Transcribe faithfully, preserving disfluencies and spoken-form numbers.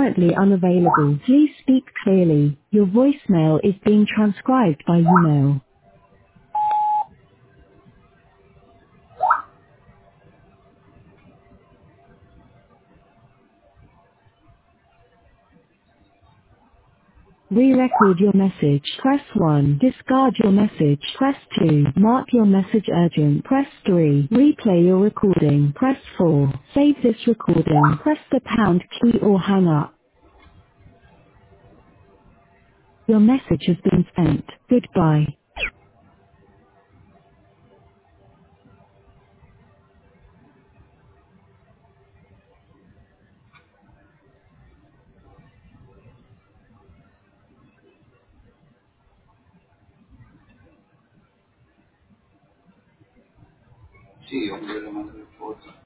currently unavailable. Please speak clearly. Your voicemail is being transcribed by email. Re-record your message. Press one. Discard your message. Press two. Mark your message urgent. Press three. Replay your recording. Press four. Save this recording. Press the pound key or hang up. Your message has been sent. Goodbye. Sí, hombre, lo mando de foto.